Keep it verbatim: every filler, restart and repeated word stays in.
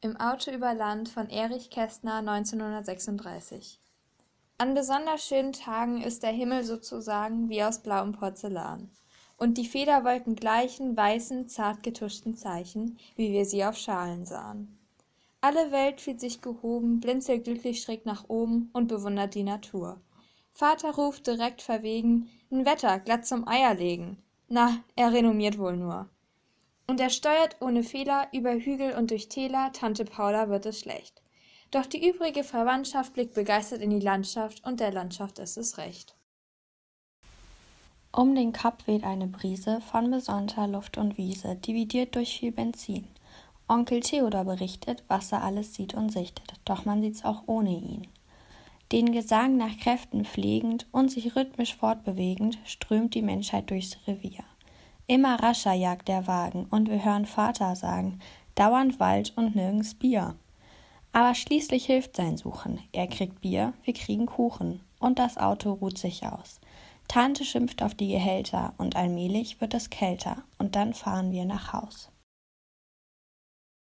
Im Auto über Land von Erich Kästner neunzehnhundertsechsunddreißig. An besonders schönen Tagen ist der Himmel sozusagen wie aus blauem Porzellan. Und die Federwolken gleichen weißen, zart getuschten Zeichen, wie wir sie auf Schalen sahen. Alle Welt fühlt sich gehoben, blinzelt glücklich schräg nach oben und bewundert die Natur. Vater ruft direkt verwegen, »N Wetter, glatt zum Eierlegen!« Na, er renommiert wohl nur. Und er steuert ohne Fehler über Hügel und durch Täler, Tante Paula wird es schlecht. Doch die übrige Verwandtschaft blickt begeistert in die Landschaft und der Landschaft ist es recht. Um den Kap weht eine Brise von besonnter Luft und Wiese, dividiert durch viel Benzin. Onkel Theodor berichtet, was er alles sieht und sichtet, doch man sieht's auch ohne ihn. Den Gesang nach Kräften pflegend und sich rhythmisch fortbewegend, strömt die Menschheit durchs Revier. Immer rascher jagt der Wagen und wir hören Vater sagen, dauernd Wald und nirgends Bier. Aber schließlich hilft sein Suchen, er kriegt Bier, wir kriegen Kuchen und das Auto ruht sich aus. Tante schimpft auf die Gehälter und allmählich wird es kälter und dann fahren wir nach Haus.